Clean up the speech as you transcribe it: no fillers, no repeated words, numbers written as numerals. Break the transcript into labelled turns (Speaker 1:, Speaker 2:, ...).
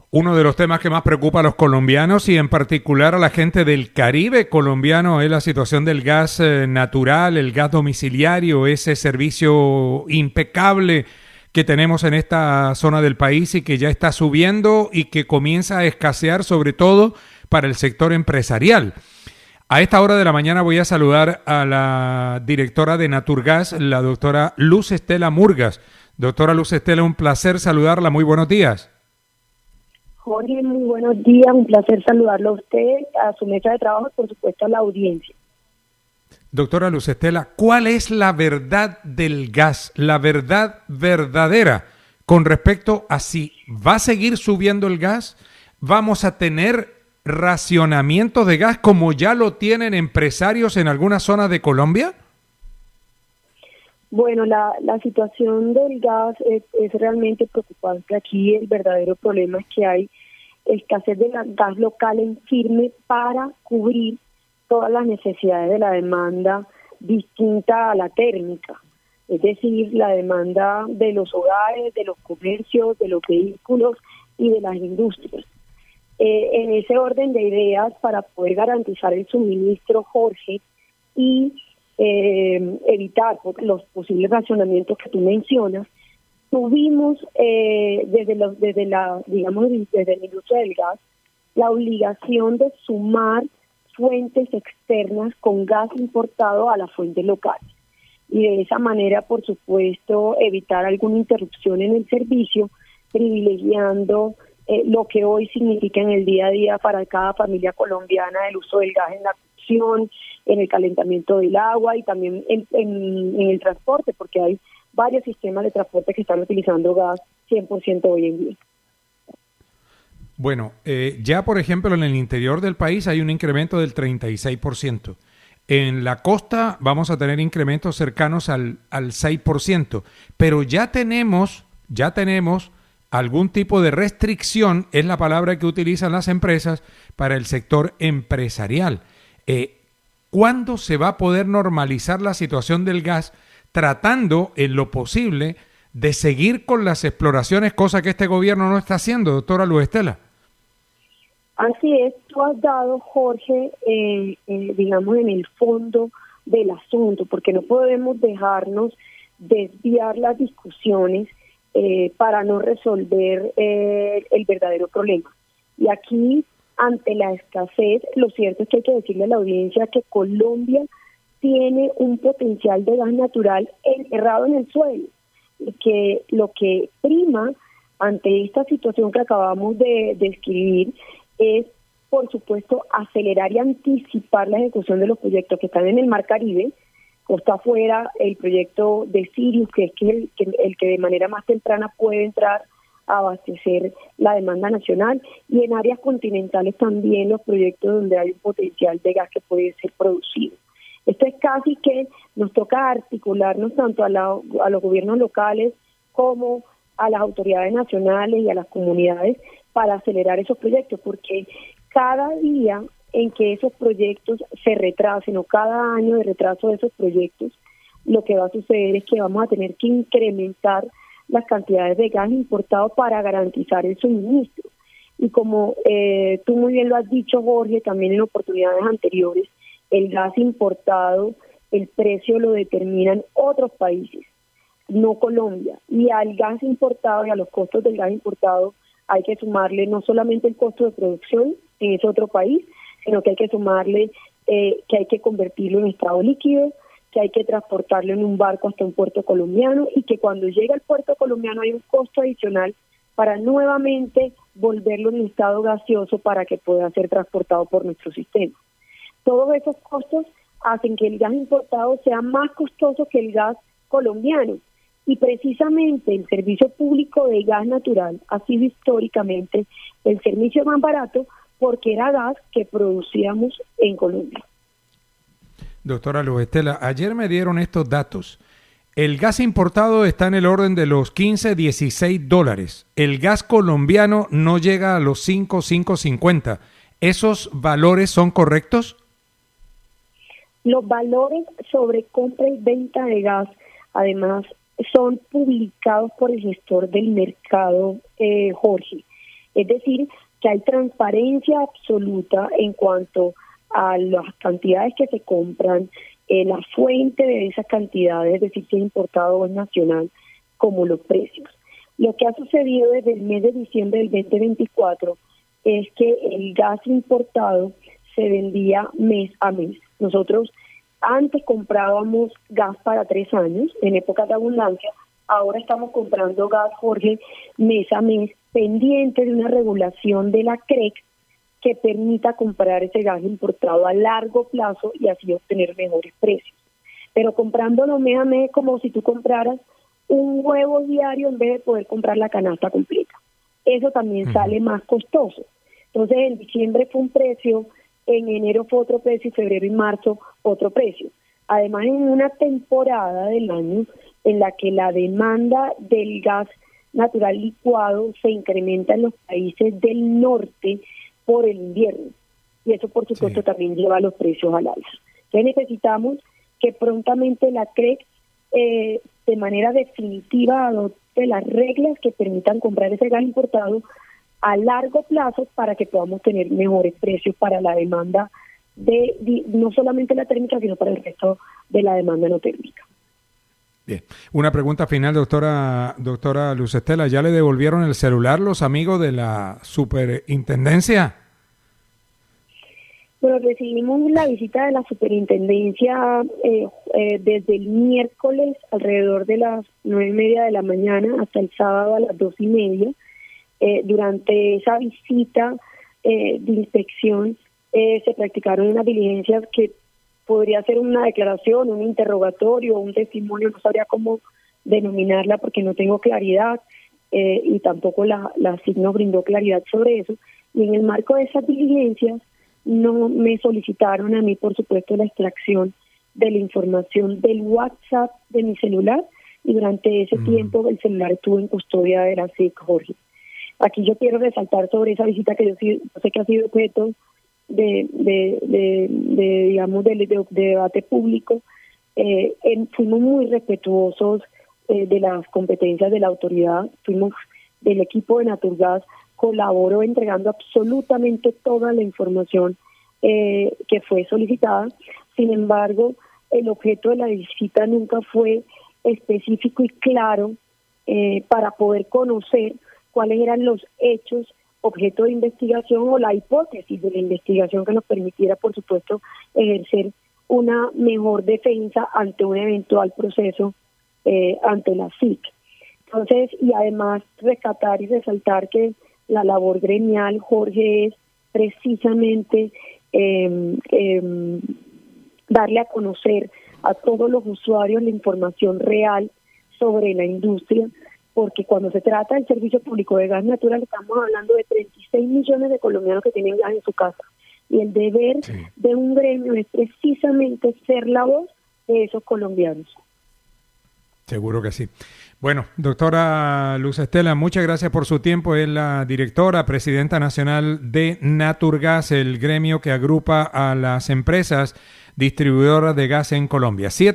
Speaker 1: Uno de los temas que más preocupa a los colombianos y en particular a la gente del Caribe colombiano es la situación del gas natural, el gas domiciliario, ese servicio impecable que tenemos en esta zona del país y que ya está subiendo y que comienza a escasear sobre todo para el sector empresarial. A esta hora de la mañana voy a saludar a la directora de Naturgas, la doctora Luz Estela Murgas. Doctora Luz Estela, un placer saludarla. Muy buenos días.
Speaker 2: Jorge, muy buenos días, un placer saludarlo a usted, a su mesa de trabajo y por supuesto a la audiencia.
Speaker 1: Doctora Luz Estela, ¿cuál es la verdad del gas, la verdad verdadera con respecto a si va a seguir subiendo el gas? ¿Vamos a tener racionamiento de gas como ya lo tienen empresarios en algunas zonas de Colombia?
Speaker 2: Bueno, la situación del gas es realmente preocupante. Aquí el verdadero problema es que hay escasez de gas local en firme para cubrir todas las necesidades de la demanda distinta a la térmica, es decir, la demanda de los hogares, de los comercios, de los vehículos y de las industrias. En ese orden de ideas, para poder garantizar el suministro, Jorge, y evitar los posibles racionamientos que tú mencionas, tuvimos desde la industria del gas la obligación de sumar fuentes externas con gas importado a las fuentes locales y de esa manera, por supuesto, evitar alguna interrupción en el servicio, privilegiando lo que hoy significa en el día a día para cada familia colombiana el uso del gas en la cocción, en el calentamiento del agua y también en el transporte, porque hay varios sistemas de transporte que están utilizando gas 100% hoy en día.
Speaker 1: Bueno, ya por ejemplo en el interior del país hay un incremento del 36%. En la costa vamos a tener incrementos cercanos al 6%, pero ya tenemos algún tipo de restricción, es la palabra que utilizan las empresas, para el sector empresarial. ¿Cuándo se va a poder normalizar la situación del gas, tratando en lo posible de seguir con las exploraciones, cosa que este gobierno no está haciendo, doctora Luz Estela?
Speaker 2: Así es, tú has dado, Jorge, digamos, en el fondo del asunto, porque no podemos dejarnos desviar las discusiones para no resolver el verdadero problema. Y aquí, ante la escasez, lo cierto es que hay que decirle a la audiencia que Colombia tiene un potencial de gas natural enterrado en el suelo, y que lo que prima ante esta situación que acabamos de describir es, por supuesto, acelerar y anticipar la ejecución de los proyectos que están en el Mar Caribe. Costa afuera, el proyecto de Sirius, que es el que de manera más temprana puede entrar a abastecer la demanda nacional, y en áreas continentales también los proyectos donde hay un potencial de gas que puede ser producido. Esto es casi que nos toca articularnos tanto a los gobiernos locales como a las autoridades nacionales y a las comunidades para acelerar esos proyectos, porque cada día en que esos proyectos se retrasen o cada año de retraso de esos proyectos, lo que va a suceder es que vamos a tener que incrementar las cantidades de gas importado para garantizar el suministro. Y como tú muy bien lo has dicho, Jorge, también en oportunidades anteriores, el gas importado, el precio lo determinan otros países, no Colombia. Y al gas importado y a los costos del gas importado hay que sumarle no solamente el costo de producción en ese otro país, sino que hay que sumarle que hay que convertirlo en estado líquido, que hay que transportarlo en un barco hasta un puerto colombiano y que cuando llega al puerto colombiano hay un costo adicional para nuevamente volverlo en estado gaseoso para que pueda ser transportado por nuestro sistema. Todos esos costos hacen que el gas importado sea más costoso que el gas colombiano. Y precisamente el servicio público de gas natural ha sido históricamente el servicio más barato porque era gas que producíamos en Colombia.
Speaker 1: Doctora Luz Estela, ayer me dieron estos datos. El gas importado está en el orden de los $15-16. El gas colombiano no llega a los 5.50. ¿Esos valores son correctos?
Speaker 2: Los valores sobre compra y venta de gas, además, son publicados por el gestor del mercado, Jorge. Es decir, que hay transparencia absoluta en cuanto a las cantidades que se compran, la fuente de esas cantidades, es decir, si es importado o es nacional, como los precios. Lo que ha sucedido desde el mes de diciembre del 2024 es que el gas importado se vendía mes a mes. Nosotros antes comprábamos gas para 3 años, en épocas de abundancia. Ahora estamos comprando gas, Jorge, mes a mes, pendiente de una regulación de la CREC que permita comprar ese gas importado a largo plazo y así obtener mejores precios. Pero comprándolo mes a mes, como si tú compraras un huevo diario en vez de poder comprar la canasta completa. Eso también sale más costoso. Entonces, en diciembre fue un precio, en enero fue otro precio y febrero y marzo otro precio. Además, en una temporada del año en la que la demanda del gas natural licuado se incrementa en los países del norte por el invierno. Y eso, por supuesto, también lleva los precios al alza. Entonces, necesitamos que prontamente la CREC de manera definitiva adopte las reglas que permitan comprar ese gas importado a largo plazo para que podamos tener mejores precios para la demanda de no solamente la térmica, sino para el resto de la demanda no térmica.
Speaker 1: Bien. Una pregunta final, doctora Luz Estela. ¿Ya le devolvieron el celular los amigos de la superintendencia?
Speaker 2: Bueno, recibimos la visita de la superintendencia desde el miércoles alrededor de las 9:30 de la mañana hasta el sábado a las 2:30. Durante esa visita de inspección se practicaron unas diligencias que podría ser una declaración, un interrogatorio, un testimonio, no sabría cómo denominarla porque no tengo claridad y tampoco la SIC nos brindó claridad sobre eso. Y en el marco de esas diligencias no me solicitaron a mí, por supuesto, la extracción de la información del WhatsApp de mi celular y durante ese tiempo el celular estuvo en custodia de la SIC, Jorge. Aquí yo quiero resaltar sobre esa visita que yo sé que ha sido objeto de debate público. Fuimos muy respetuosos de las competencias de la autoridad, fuimos del equipo de Naturgas, colaboró entregando absolutamente toda la información que fue solicitada. Sin embargo, el objeto de la visita nunca fue específico y claro para poder conocer cuáles eran los hechos objeto de investigación o la hipótesis de la investigación que nos permitiera, por supuesto, ejercer una mejor defensa ante un eventual proceso ante la SIC. Entonces, y además rescatar y resaltar que la labor gremial, Jorge, es precisamente darle a conocer a todos los usuarios la información real sobre la industria, porque cuando se trata del servicio público de gas natural estamos hablando de 36 millones de colombianos que tienen gas en su casa. Y el deber de un gremio es precisamente ser la voz de esos colombianos.
Speaker 1: Seguro que sí. Bueno, doctora Luz Estela, muchas gracias por su tiempo. Es la directora, presidenta nacional de Naturgas, el gremio que agrupa a las empresas distribuidoras de gas en Colombia.